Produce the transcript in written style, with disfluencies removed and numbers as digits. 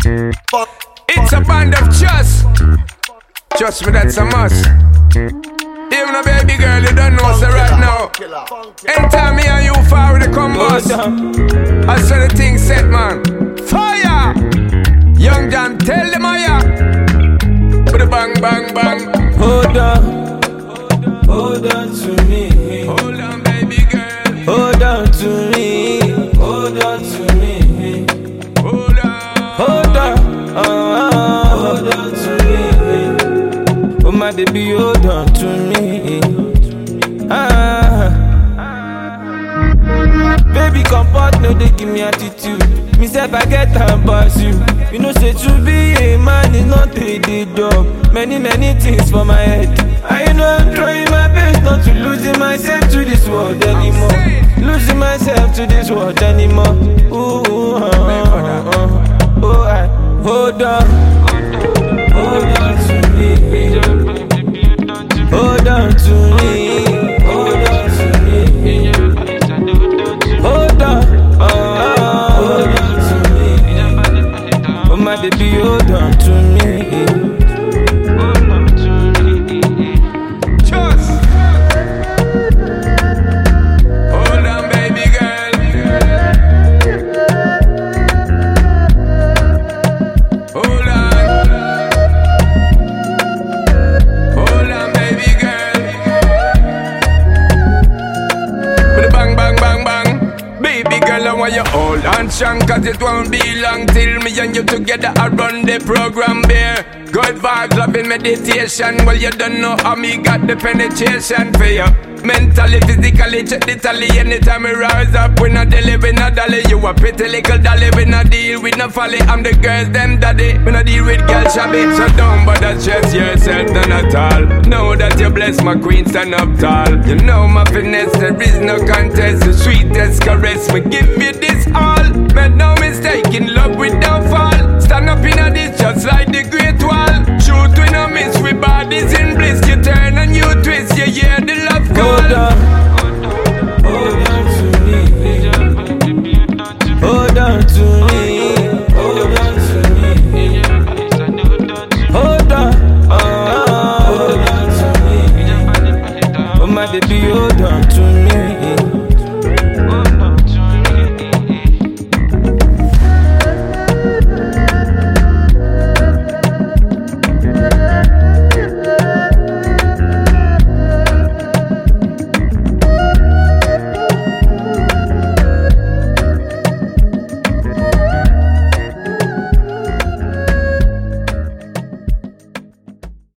It's a band of trust. Trust me, that's a must. Even a baby girl, you don't know, so right now. Anytime me and you far with the combos, I saw the thing set, man. Fire! Young John, tell them I put a bang, bang, bang. Hold on to me. Hold on, baby girl. Hold on to me. Hold on to me. Hold on. Hold on to me. Oh my baby, hold on to me. Baby, comfort, no, they give me attitude. Me self, I get time pass you. You know, say to be a man is not a day job. Many things for my head. I know I'm trying my best not to losing myself to this world anymore. Losing myself to this world anymore. Ooh, hold on. Hold on to me. Hold on to me. Hold on to me. Hold on. Hold on to me. Oh my baby, hold on to me. Hold on to me. Just hold on, baby girl. Hold on. Hold on, baby girl. With a bang, bang, bang, bang. Baby girl, I want you hold on strong, cause it won't be long till me and you together I run the program there. Good vibes, loving meditation. Well, you don't know how me got the penetration for you. Mentally, physically, check the tally. Anytime we rise up, we not daily, we not dolly. You a pretty little dolly, we not deal with no folly. I'm the girls, them daddy, we not deal with girl shabby. So don't bother stress yourself, none at all. Know that you bless my queen, stand up tall. You know my finesse, there is no contest. The sweetest caress, we give you this all. Make no mistake, in love